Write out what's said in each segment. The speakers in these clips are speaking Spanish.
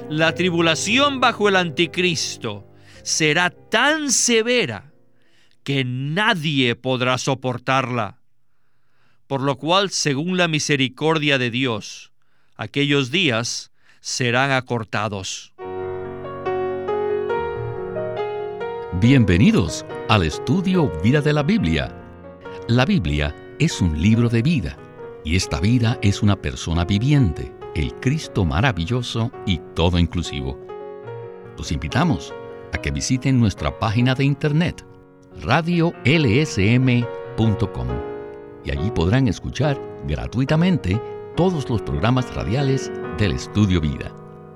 La tribulación bajo el anticristo será tan severa que nadie podrá soportarla. Por lo cual, según la misericordia de Dios, aquellos días serán acortados. Bienvenidos al estudio Vida de la Biblia. La Biblia es un libro de vida, y esta vida es una persona viviente, el Cristo maravilloso y todo inclusivo. Los invitamos a que visiten nuestra página de internet, radiolsm.com, y allí podrán escuchar gratuitamente todos los programas radiales del Estudio Vida.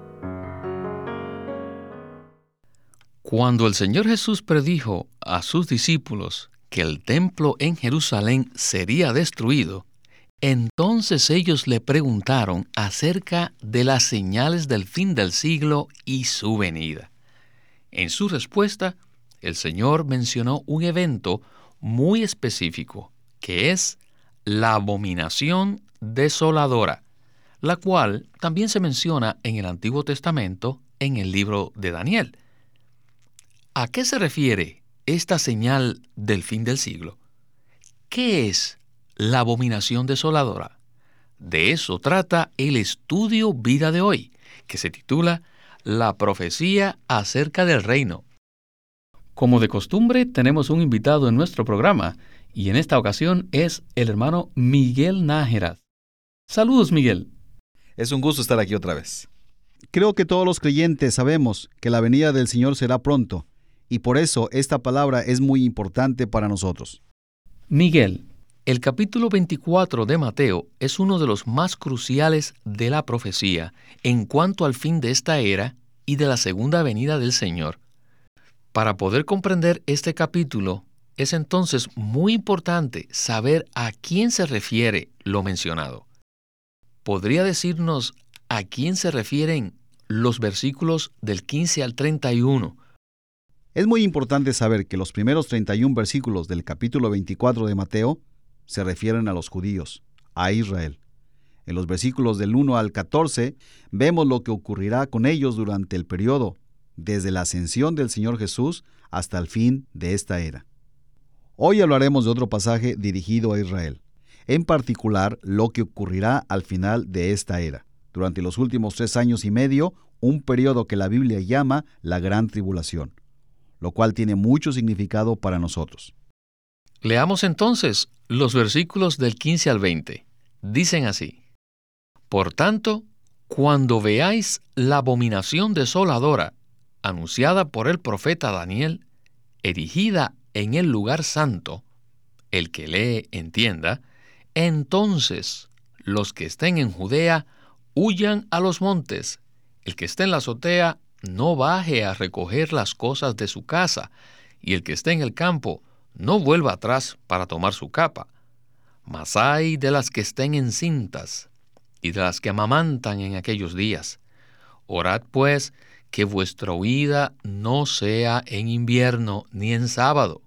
Cuando el Señor Jesús predijo a sus discípulos que el templo en Jerusalén sería destruido, entonces ellos le preguntaron acerca de las señales del fin del siglo y su venida. En su respuesta, el Señor mencionó un evento muy específico, que es la abominación desoladora, la cual también se menciona en el Antiguo Testamento en el libro de Daniel. ¿A qué se refiere esta señal del fin del siglo? ¿Qué es la abominación desoladora? De eso trata el estudio Vida de hoy, que se titula La profecía acerca del reino. Como de costumbre, tenemos un invitado en nuestro programa, y en esta ocasión es el hermano Miguel Nájera. Saludos, Miguel. Es un gusto estar aquí otra vez. Creo que todos los creyentes sabemos que la venida del Señor será pronto, y por eso esta palabra es muy importante para nosotros. Miguel, el capítulo 24 de Mateo es uno de los más cruciales de la profecía en cuanto al fin de esta era y de la segunda venida del Señor. Para poder comprender este capítulo, es entonces muy importante saber a quién se refiere lo mencionado. ¿Podría decirnos a quién se refieren los versículos del 15 al 31? Es muy importante saber que los primeros 31 versículos del capítulo 24 de Mateo se refieren a los judíos, a Israel. En los versículos del 1 al 14 vemos lo que ocurrirá con ellos durante el periodo, desde la ascensión del Señor Jesús hasta el fin de esta era. Hoy hablaremos de otro pasaje dirigido a Israel, en particular lo que ocurrirá al final de esta era, durante los últimos 3 años y medio, un periodo que la Biblia llama la Gran Tribulación, lo cual tiene mucho significado para nosotros. Leamos entonces los versículos del 15 al 20. Dicen así: Por tanto, cuando veáis la abominación desoladora, anunciada por el profeta Daniel, erigida en el lugar santo, el que lee entienda, entonces los que estén en Judea huyan a los montes, el que esté en la azotea no baje a recoger las cosas de su casa, y el que esté en el campo no vuelva atrás para tomar su capa. Mas ay de las que estén encintas y de las que amamantan en aquellos días. Orad pues que vuestra huida no sea en invierno ni en sábado.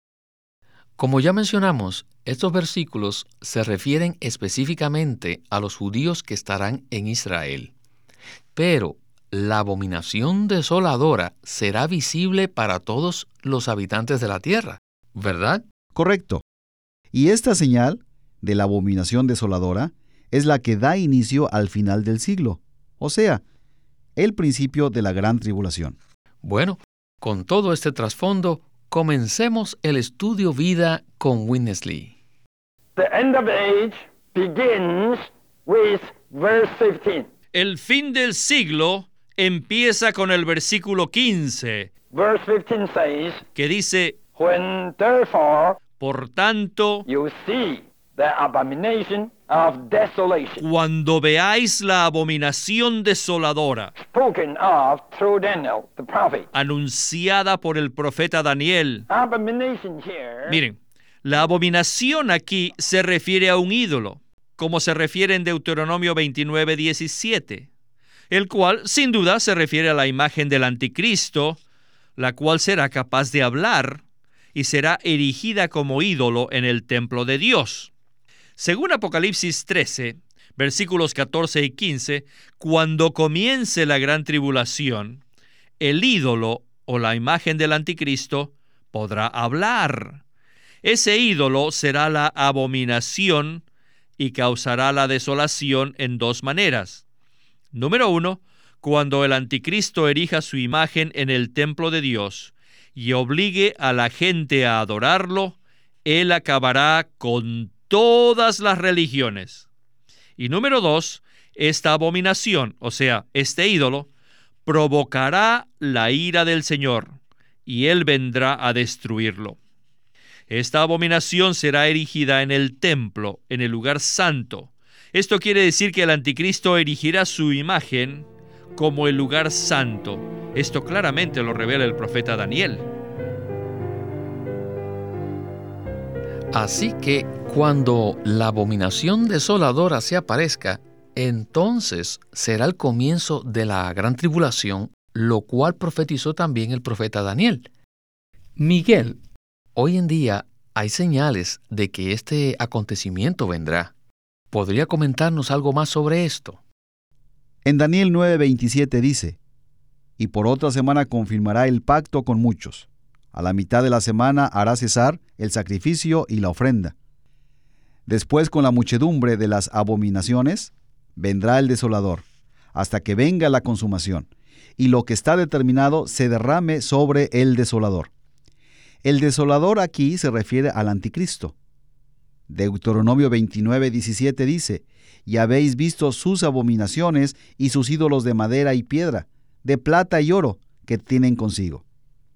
Como ya mencionamos, estos versículos se refieren específicamente a los judíos que estarán en Israel. Pero la abominación desoladora será visible para todos los habitantes de la tierra, ¿verdad? Correcto. Y esta señal de la abominación desoladora es la que da inicio al final del siglo, o sea, el principio de la gran tribulación. Bueno, con todo este trasfondo, comencemos el estudio Vida con Witness Lee. The end of age begins with verse 15. El fin del siglo empieza con el versículo 15, Verse 15 says, que dice: When therefore Por tanto, you see the abomination of desolation, cuando veáis la abominación desoladora, spoken of through Daniel the prophet. anunciada por el profeta Daniel. Abomination here Miren, la abominación aquí se refiere a un ídolo, como se refiere en Deuteronomio 29:17, el cual sin duda se refiere a la imagen del anticristo, la cual será capaz de hablar y será erigida como ídolo en el templo de Dios. Según Apocalipsis 13, Versículos 14 y 15, cuando comience la gran tribulación, el ídolo o la imagen del anticristo podrá hablar. Ese ídolo será la abominación y causará la desolación en dos maneras. Número 1, cuando el anticristo erija su imagen en el templo de Dios y obligue a la gente a adorarlo, él acabará con todas las religiones. Y número 2, esta abominación, o sea, este ídolo, provocará la ira del Señor, y él vendrá a destruirlo. Esta abominación será erigida en el templo, en el lugar santo. Esto quiere decir que el anticristo erigirá su imagen como el lugar santo. Esto claramente lo revela el profeta Daniel. Así que cuando la abominación desoladora se aparezca, entonces será el comienzo de la gran tribulación, lo cual profetizó también el profeta Daniel. Miguel, hoy en día hay señales de que este acontecimiento vendrá. ¿Podría comentarnos algo más sobre esto? En Daniel 9:27 dice: y por otra semana confirmará el pacto con muchos. A la mitad de la semana hará cesar el sacrificio y la ofrenda. Después, con la muchedumbre de las abominaciones, vendrá el desolador, hasta que venga la consumación, y lo que está determinado se derrame sobre el desolador. El desolador aquí se refiere al anticristo. Deuteronomio 29:17 dice: y habéis visto sus abominaciones y sus ídolos de madera y piedra, de plata y oro, que tienen consigo.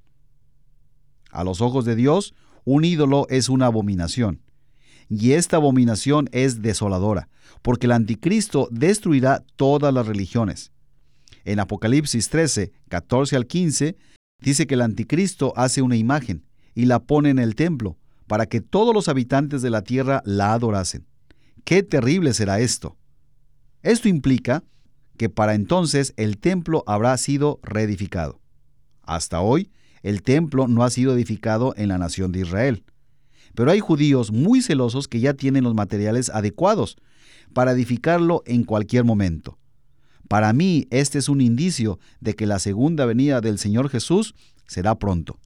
A los ojos de Dios, un ídolo es una abominación, y esta abominación es desoladora, porque el anticristo destruirá todas las religiones. En Apocalipsis 13, 14 al 15, dice que el anticristo hace una imagen y la pone en el templo, para que todos los habitantes de la tierra la adorasen. ¡Qué terrible será esto! Esto implica que para entonces el templo habrá sido reedificado. Hasta hoy, el templo no ha sido edificado en la nación de Israel. Pero hay judíos muy celosos que ya tienen los materiales adecuados para edificarlo en cualquier momento. Para mí, este es un indicio de que la segunda venida del Señor Jesús será pronto.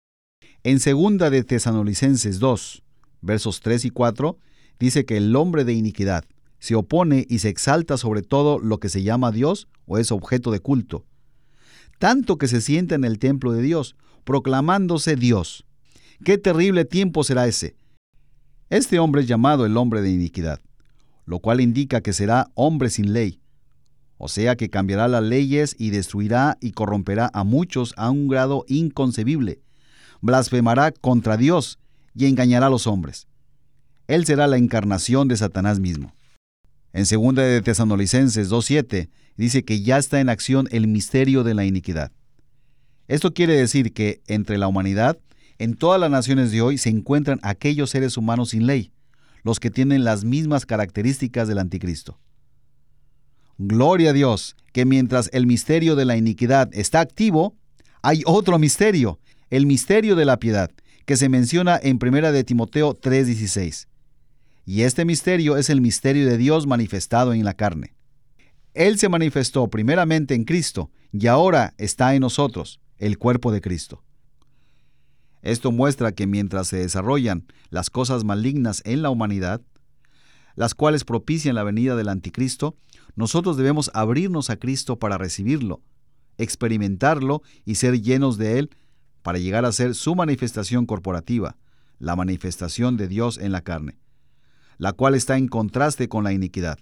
En 2 de Tesalonicenses 2, versos 3 y 4, dice que el hombre de iniquidad se opone y se exalta sobre todo lo que se llama Dios o es objeto de culto, tanto que se sienta en el templo de Dios, proclamándose Dios. ¡Qué terrible tiempo será ese! Este hombre es llamado el hombre de iniquidad, lo cual indica que será hombre sin ley, o sea que cambiará las leyes y destruirá y corromperá a muchos a un grado inconcebible, blasfemará contra Dios y engañará a los hombres. Él será la encarnación de Satanás mismo. En 2 de Tesalonicenses 2:7 dice que ya está en acción el misterio de la iniquidad. Esto quiere decir que entre la humanidad, en todas las naciones de hoy, se encuentran aquellos seres humanos sin ley, los que tienen las mismas características del anticristo. Gloria a Dios, que mientras el misterio de la iniquidad está activo, hay otro misterio, el misterio de la piedad, que se menciona en 1 de Timoteo 3:16. Y este misterio es el misterio de Dios manifestado en la carne. Él se manifestó primeramente en Cristo y ahora está en nosotros, el cuerpo de Cristo. Esto muestra que mientras se desarrollan las cosas malignas en la humanidad, las cuales propician la venida del anticristo, nosotros debemos abrirnos a Cristo para recibirlo, experimentarlo y ser llenos de Él para llegar a ser su manifestación corporativa, la manifestación de Dios en la carne, la cual está en contraste con la iniquidad.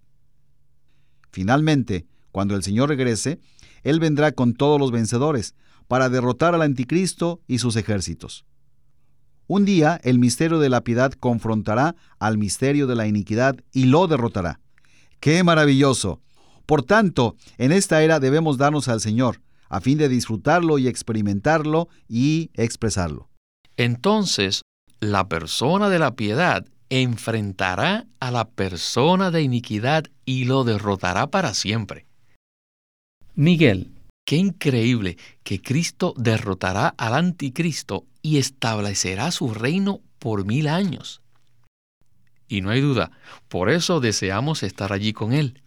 Finalmente, cuando el Señor regrese, Él vendrá con todos los vencedores para derrotar al anticristo y sus ejércitos. Un día, el misterio de la piedad confrontará al misterio de la iniquidad y lo derrotará. ¡Qué maravilloso! Por tanto, en esta era debemos darnos al Señor, a fin de disfrutarlo y experimentarlo y expresarlo. Entonces, la persona de la piedad enfrentará a la persona de iniquidad y lo derrotará para siempre. Miguel, qué increíble que Cristo derrotará al anticristo y establecerá su reino por 1000 años. Y no hay duda, por eso deseamos estar allí con Él.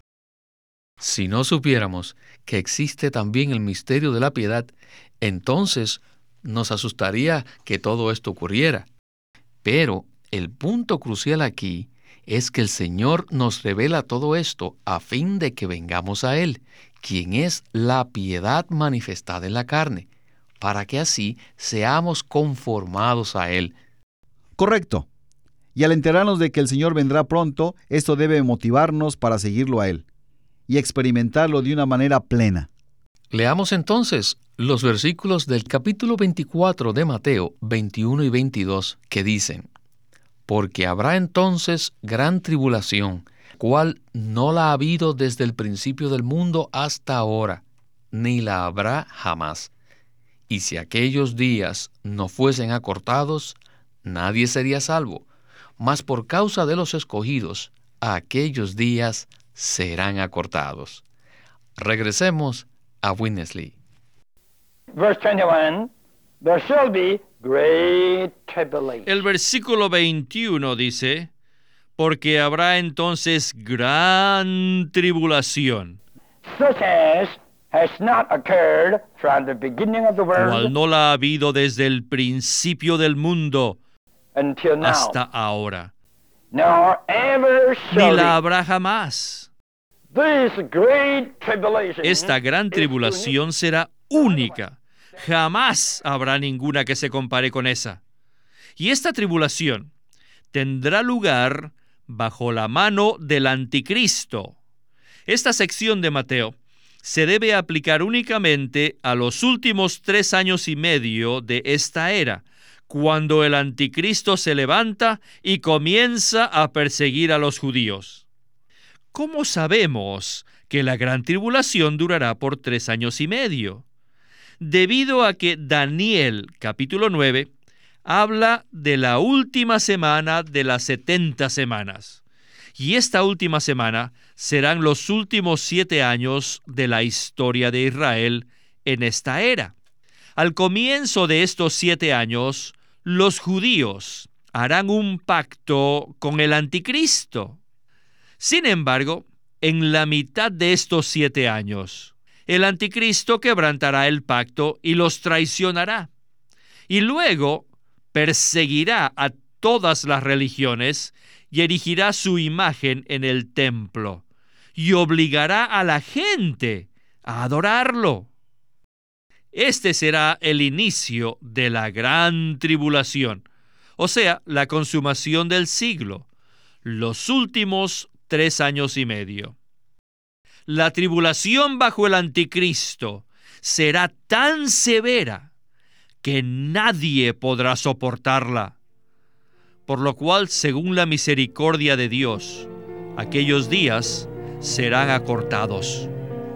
Si no supiéramos que existe también el misterio de la piedad, entonces nos asustaría que todo esto ocurriera. Pero el punto crucial aquí es que el Señor nos revela todo esto a fin de que vengamos a Él, quien es la piedad manifestada en la carne, para que así seamos conformados a Él. Correcto. Y al enterarnos de que el Señor vendrá pronto, esto debe motivarnos para seguirlo a Él y experimentarlo de una manera plena. Leamos entonces los versículos del capítulo 24 de Mateo 21 y 22 que dicen: Porque habrá entonces gran tribulación, cual no la ha habido desde el principio del mundo hasta ahora, ni la habrá jamás. Y si aquellos días no fuesen acortados, nadie sería salvo, mas por causa de los escogidos, aquellos días serán acortados. Regresemos a Winnesley. Verse 21, there shall be great tribulation. El versículo 21 dice, porque habrá entonces gran tribulación, Such as has not occurred from the beginning of the cual world no la ha habido desde el principio del mundo until now, hasta ahora, nor ever ni shall la be. habrá jamás. This great tribulation Esta gran is tribulación será única. Jamás habrá ninguna que se compare con esa. Y esta tribulación tendrá lugar bajo la mano del anticristo. Esta sección de Mateo se debe aplicar únicamente a los últimos 3 años y medio de esta era, cuando el anticristo se levanta y comienza a perseguir a los judíos. ¿Cómo sabemos que la gran tribulación durará por 3 años y medio? Debido a que Daniel, capítulo 9, habla de la última semana de las 70 semanas. Y esta última semana serán los últimos 7 años de la historia de Israel en esta era. Al comienzo de estos 7 años, los judíos harán un pacto con el anticristo. Sin embargo, en la mitad de estos 7 años, el anticristo quebrantará el pacto y los traicionará. Y luego perseguirá a todas las religiones y erigirá su imagen en el templo y obligará a la gente a adorarlo. Este será el inicio de la gran tribulación, o sea, la consumación del siglo, los últimos 3 años y medio. La tribulación bajo el anticristo será tan severa que nadie podrá soportarla, por lo cual, según la misericordia de Dios, aquellos días serán acortados.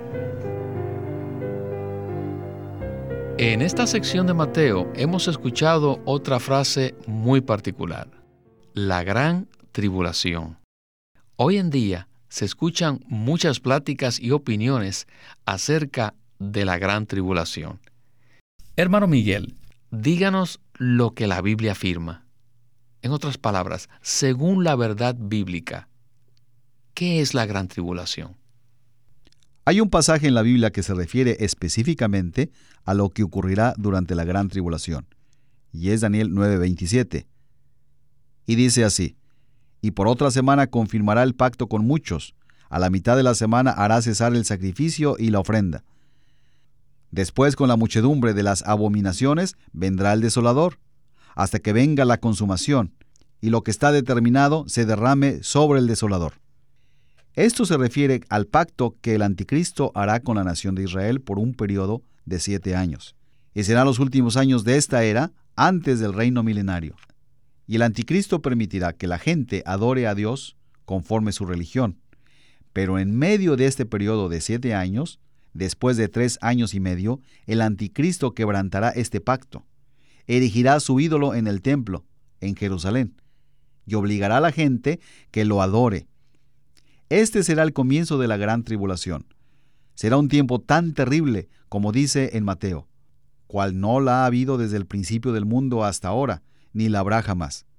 En esta sección de Mateo hemos escuchado otra frase muy particular: la gran tribulación. Hoy en día se escuchan muchas pláticas y opiniones acerca de la gran tribulación. Hermano Miguel, díganos lo que la Biblia afirma. En otras palabras, según la verdad bíblica, ¿qué es la gran tribulación? Hay un pasaje en la Biblia que se refiere específicamente a lo que ocurrirá durante la gran tribulación, y es Daniel 9:27. Y dice así: y por otra semana confirmará el pacto con muchos, a la mitad de la semana hará cesar el sacrificio y la ofrenda. Después, con la muchedumbre de las abominaciones, vendrá el desolador, hasta que venga la consumación, y lo que está determinado se derrame sobre el desolador. Esto se refiere al pacto que el anticristo hará con la nación de Israel por un periodo de 7 años, y serán los últimos años de esta era antes del reino milenario. Y el anticristo permitirá que la gente adore a Dios conforme su religión, pero en medio de este periodo de 7 años, después de 3 años y medio, el anticristo quebrantará este pacto, erigirá su ídolo en el templo, en Jerusalén, y obligará a la gente que lo adore. Este será el comienzo de la gran tribulación. Será un tiempo tan terrible, como dice en Mateo, cual no la ha habido desde el principio del mundo hasta ahora, ni la habrá jamás.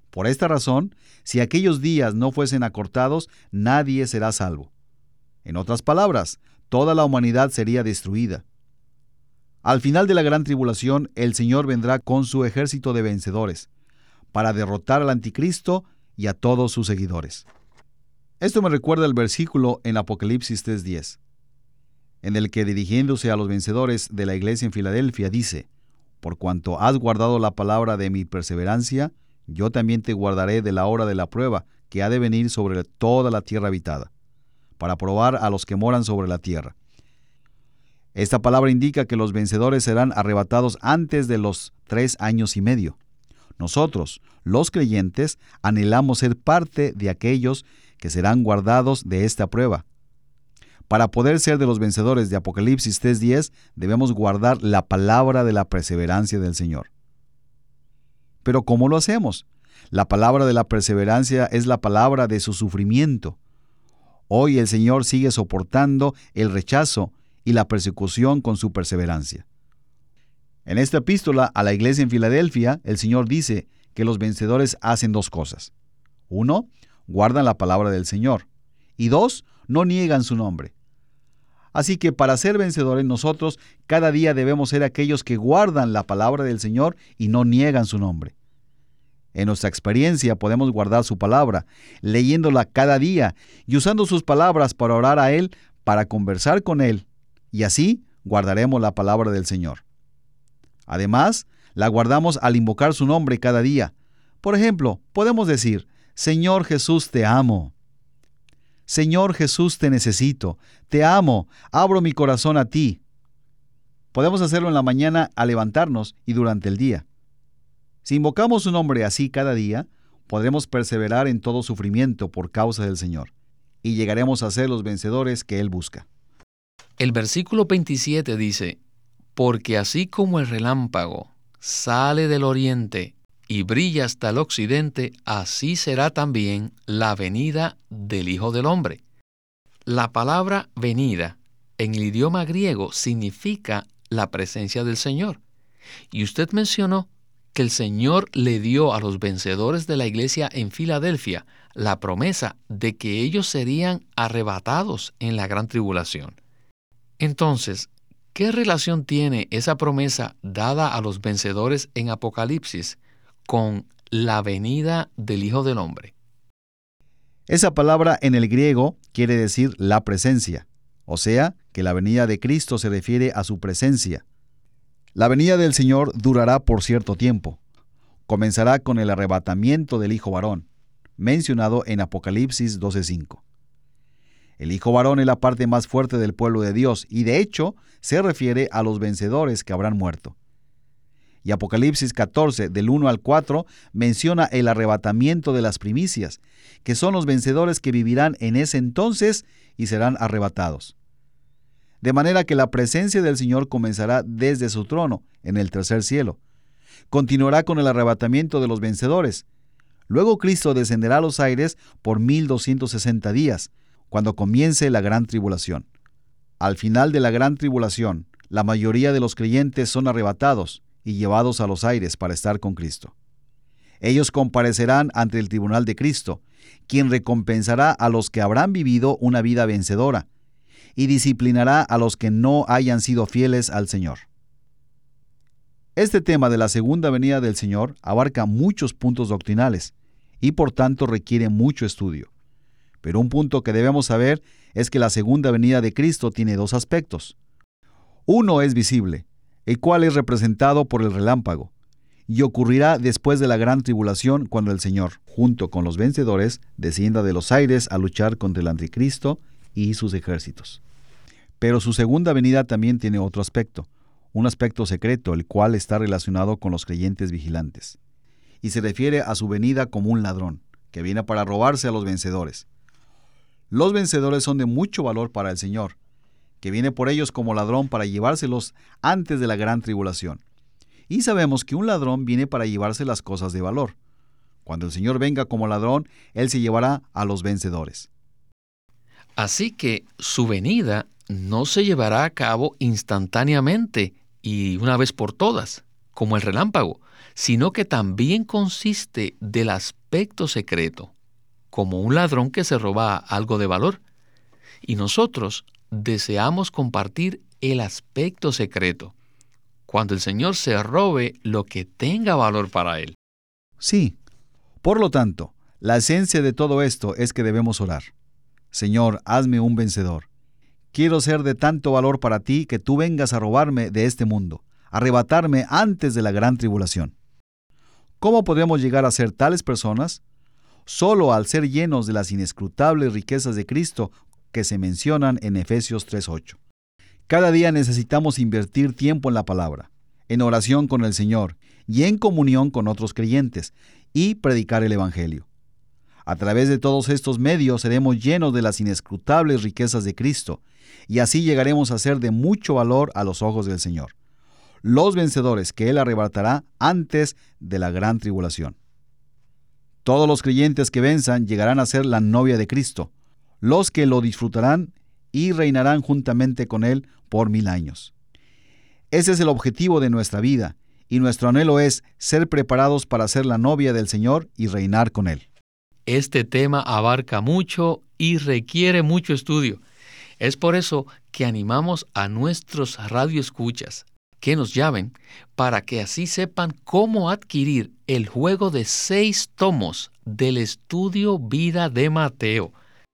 Por esta razón, si aquellos días no fuesen acortados, nadie será salvo. En otras palabras, toda la humanidad sería destruida. Al final de la gran tribulación, el Señor vendrá con su ejército de vencedores, para derrotar al anticristo y a todos sus seguidores. Esto me recuerda el versículo en Apocalipsis 3:10, en el que, dirigiéndose a los vencedores de la iglesia en Filadelfia, dice: por cuanto has guardado la palabra de mi perseverancia, yo también te guardaré de la hora de la prueba que ha de venir sobre toda la tierra habitada, para probar a los que moran sobre la tierra. Esta palabra indica que los vencedores serán arrebatados antes de los 3 años y medio. Nosotros, los creyentes, anhelamos ser parte de aquellos que serán guardados de esta prueba. Para poder ser de los vencedores de Apocalipsis 3:10, debemos guardar la palabra de la perseverancia del Señor. Pero ¿cómo lo hacemos? La palabra de la perseverancia es la palabra de su sufrimiento. Hoy el Señor sigue soportando el rechazo y la persecución con su perseverancia. En esta epístola a la iglesia en Filadelfia, el Señor dice que los vencedores hacen 2 cosas. 1, guardan la palabra del Señor. Y 2, no niegan su nombre. Así que para ser vencedores nosotros cada día debemos ser aquellos que guardan la palabra del Señor y no niegan su nombre. En nuestra experiencia podemos guardar su palabra, leyéndola cada día y usando sus palabras para orar a Él, para conversar con Él, y así guardaremos la palabra del Señor. Además, la guardamos al invocar su nombre cada día. Por ejemplo, podemos decir: Señor Jesús, te amo. Señor Jesús, te necesito. Te amo. Abro mi corazón a ti. Podemos hacerlo en la mañana al levantarnos y durante el día. Si invocamos su nombre así cada día, podremos perseverar en todo sufrimiento por causa del Señor, y llegaremos a ser los vencedores que Él busca. El versículo 27 dice: porque así como el relámpago sale del oriente y brilla hasta el occidente, así será también la venida del Hijo del Hombre. La palabra venida en el idioma griego significa la presencia del Señor. Y usted mencionó que el Señor le dio a los vencedores de la iglesia en Filadelfia la promesa de que ellos serían arrebatados en la gran tribulación. Entonces, ¿qué relación tiene esa promesa dada a los vencedores en Apocalipsis con la venida del Hijo del Hombre? Esa palabra en el griego quiere decir la presencia, o sea, que la venida de Cristo se refiere a su presencia. La venida del Señor durará por cierto tiempo. Comenzará con el arrebatamiento del Hijo varón, mencionado en Apocalipsis 12:5. El Hijo varón es la parte más fuerte del pueblo de Dios y de hecho se refiere a los vencedores que habrán muerto. Y Apocalipsis 14, del 1 al 4, menciona el arrebatamiento de las primicias, que son los vencedores que vivirán en ese entonces y serán arrebatados. De manera que la presencia del Señor comenzará desde su trono, en el tercer cielo. Continuará con el arrebatamiento de los vencedores. Luego Cristo descenderá a los aires por 1260 días, cuando comience la gran tribulación. Al final de la gran tribulación, la mayoría de los creyentes son arrebatados y llevados a los aires para estar con Cristo. Ellos comparecerán ante el tribunal de Cristo, quien recompensará a los que habrán vivido una vida vencedora y disciplinará a los que no hayan sido fieles al Señor. Este tema de la segunda venida del Señor abarca muchos puntos doctrinales y por tanto requiere mucho estudio. Pero un punto que debemos saber es que la segunda venida de Cristo tiene 2 aspectos. Uno es visible, el cual es representado por el relámpago, y ocurrirá después de la gran tribulación cuando el Señor, junto con los vencedores, descienda de los aires a luchar contra el anticristo y sus ejércitos. Pero su segunda venida también tiene otro aspecto, un aspecto secreto, el cual está relacionado con los creyentes vigilantes, y se refiere a su venida como un ladrón, que viene para robarse a los vencedores. Los vencedores son de mucho valor para el Señor, que viene por ellos como ladrón para llevárselos antes de la gran tribulación. Y sabemos que un ladrón viene para llevarse las cosas de valor. Cuando el Señor venga como ladrón, Él se llevará a los vencedores. Así que su venida no se llevará a cabo instantáneamente y una vez por todas, como el relámpago, sino que también consiste del aspecto secreto, como un ladrón que se roba algo de valor. Y nosotros deseamos compartir el aspecto secreto, cuando el Señor se robe lo que tenga valor para Él. Sí. Por lo tanto, la esencia de todo esto es que debemos orar. Señor, hazme un vencedor. Quiero ser de tanto valor para ti que tú vengas a robarme de este mundo, a arrebatarme antes de la gran tribulación. ¿Cómo podemos llegar a ser tales personas? Solo al ser llenos de las inescrutables riquezas de Cristo que se mencionan en Efesios 3:8. Cada día necesitamos invertir tiempo en la palabra, en oración con el Señor y en comunión con otros creyentes, y predicar el Evangelio. A través de todos estos medios seremos llenos de las inescrutables riquezas de Cristo, y así llegaremos a ser de mucho valor a los ojos del Señor, los vencedores que Él arrebatará antes de la gran tribulación. Todos los creyentes que venzan llegarán a ser la novia de Cristo, los que lo disfrutarán y reinarán juntamente con Él por 1000 años. Ese es el objetivo de nuestra vida, y nuestro anhelo es ser preparados para ser la novia del Señor y reinar con Él. Este tema abarca mucho y requiere mucho estudio. Es por eso que animamos a nuestros radioescuchas que nos llamen para que así sepan cómo adquirir el juego de 6 tomos del estudio Vida de Mateo.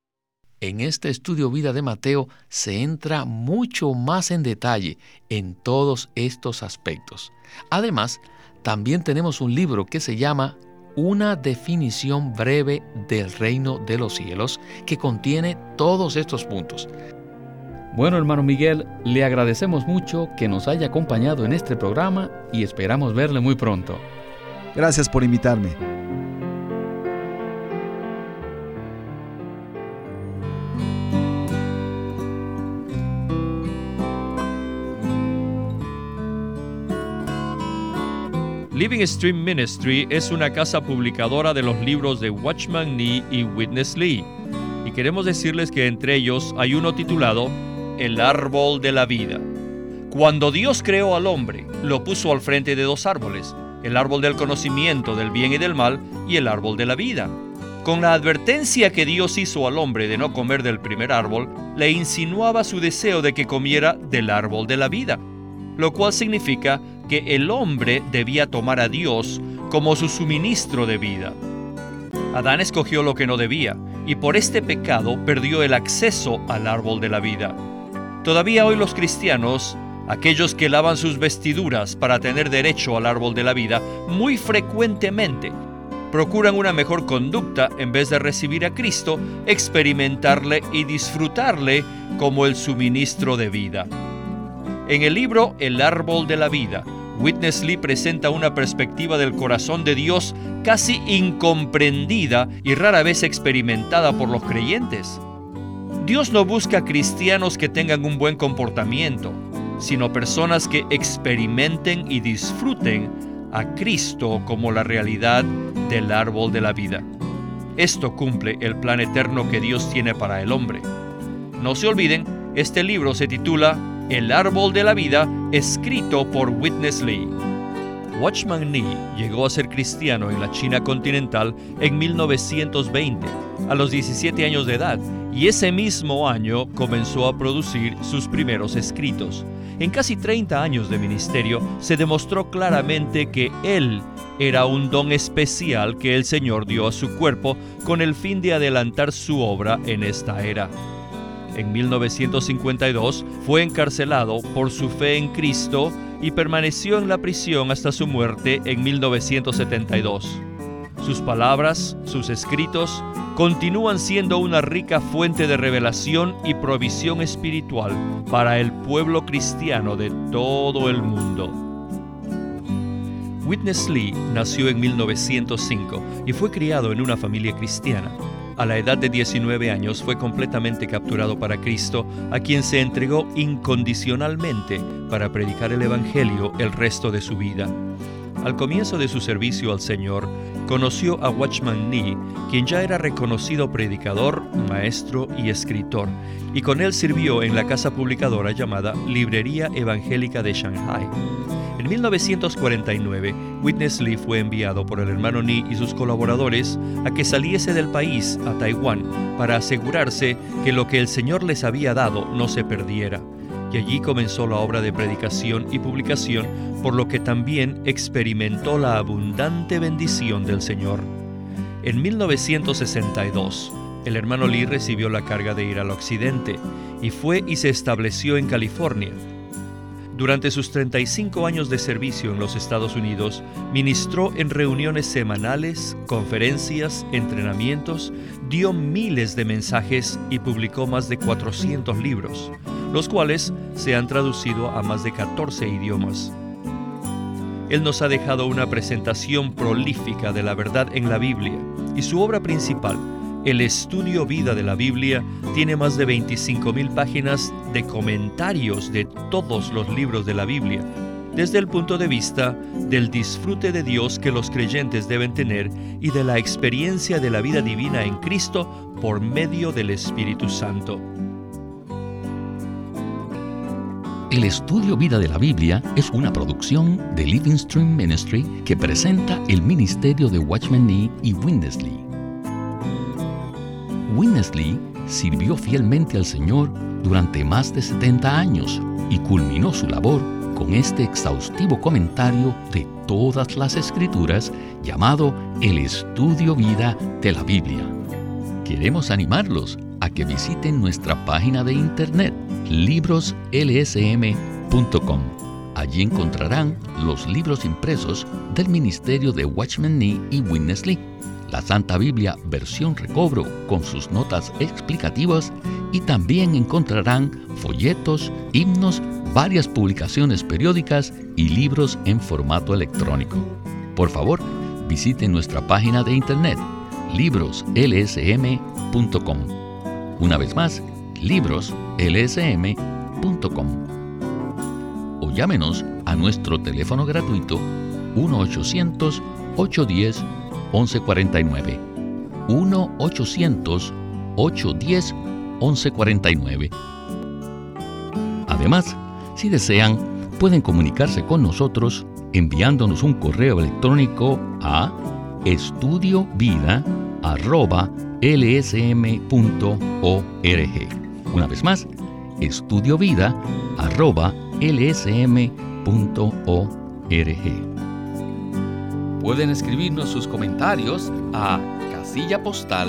En este estudio Vida de Mateo se entra mucho más en detalle en todos estos aspectos. Además, también tenemos un libro que se llama Una definición breve del reino de los cielos, que contiene todos estos puntos. Bueno, hermano Miguel, le agradecemos mucho que nos haya acompañado en este programa y esperamos verle muy pronto. Gracias por invitarme. Living Stream Ministry es una casa publicadora de los libros de Watchman Nee y Witness Lee, y queremos decirles que entre ellos hay uno titulado El árbol de la vida. Cuando Dios creó al hombre, lo puso al frente de 2 árboles, el árbol del conocimiento del bien y del mal y el árbol de la vida. Con la advertencia que Dios hizo al hombre de no comer del primer árbol, le insinuaba su deseo de que comiera del árbol de la vida, lo cual significa que el hombre debía tomar a Dios como su suministro de vida. Adán escogió lo que no debía, y por este pecado perdió el acceso al árbol de la vida. Todavía hoy los cristianos, aquellos que lavan sus vestiduras para tener derecho al árbol de la vida, muy frecuentemente procuran una mejor conducta en vez de recibir a Cristo, experimentarle y disfrutarle como el suministro de vida. En el libro El árbol de la vida, Witness Lee presenta una perspectiva del corazón de Dios casi incomprendida y rara vez experimentada por los creyentes. Dios no busca cristianos que tengan un buen comportamiento, sino personas que experimenten y disfruten a Cristo como la realidad del árbol de la vida. Esto cumple el plan eterno que Dios tiene para el hombre. No se olviden, este libro se titula El árbol de la vida, escrito por Witness Lee. Watchman Nee llegó a ser cristiano en la China continental en 1920, a los 17 años de edad, y ese mismo año comenzó a producir sus primeros escritos. En casi 30 años de ministerio, se demostró claramente que él era un don especial que el Señor dio a su cuerpo con el fin de adelantar su obra en esta era. En 1952 fue encarcelado por su fe en Cristo y permaneció en la prisión hasta su muerte en 1972. Sus palabras, sus escritos, continúan siendo una rica fuente de revelación y provisión espiritual para el pueblo cristiano de todo el mundo. Witness Lee nació en 1905 y fue criado en una familia cristiana. A la edad de 19 años fue completamente capturado para Cristo, a quien se entregó incondicionalmente para predicar el Evangelio el resto de su vida. Al comienzo de su servicio al Señor, conoció a Watchman Nee, quien ya era reconocido predicador, maestro y escritor, y con él sirvió en la casa publicadora llamada Librería Evangélica de Shanghai. En En 1949, Witness Lee fue enviado por el hermano Ni y sus colaboradores a que saliese del país a Taiwán para asegurarse que lo que el Señor les había dado no se perdiera. Y allí comenzó la obra de predicación y publicación, por lo que también experimentó la abundante bendición del Señor. En 1962, el hermano Lee recibió la carga de ir al occidente y fue y se estableció en California. Durante sus 35 años de servicio en los Estados Unidos, ministró en reuniones semanales, conferencias, entrenamientos, dio miles de mensajes y publicó más de 400 libros, los cuales se han traducido a más de 14 idiomas. Él nos ha dejado una presentación prolífica de la verdad en la Biblia, y su obra principal, el Estudio Vida de la Biblia, tiene más de 25,000 páginas de comentarios de todos los libros de la Biblia, desde el punto de vista del disfrute de Dios que los creyentes deben tener y de la experiencia de la vida divina en Cristo por medio del Espíritu Santo. El Estudio Vida de la Biblia es una producción de Living Stream Ministry que presenta el ministerio de Watchman Nee y Witness Lee. Witness Lee sirvió fielmente al Señor durante más de 70 años y culminó su labor con este exhaustivo comentario de todas las Escrituras llamado El Estudio Vida de la Biblia. Queremos animarlos a que visiten nuestra página de internet libroslsm.com. Allí encontrarán los libros impresos del ministerio de Watchman Nee y Witness Lee, la Santa Biblia versión recobro con sus notas explicativas, y también encontrarán folletos, himnos, varias publicaciones periódicas y libros en formato electrónico. Por favor, visiten nuestra página de internet libroslsm.com. Una vez más, libroslsm.com. O llámenos a nuestro teléfono gratuito 1-800-810-1149. 1-800-810-1149. Además, si desean, pueden comunicarse con nosotros enviándonos un correo electrónico a estudiovida@lsm.org. Una vez más, estudiovida@lsm.org. Pueden escribirnos sus comentarios a casilla postal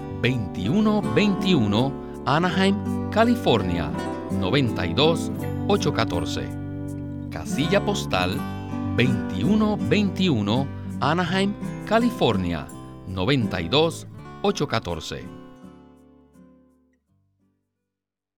2121, Anaheim, California 92814. Casilla postal 2121, Anaheim, California 92814.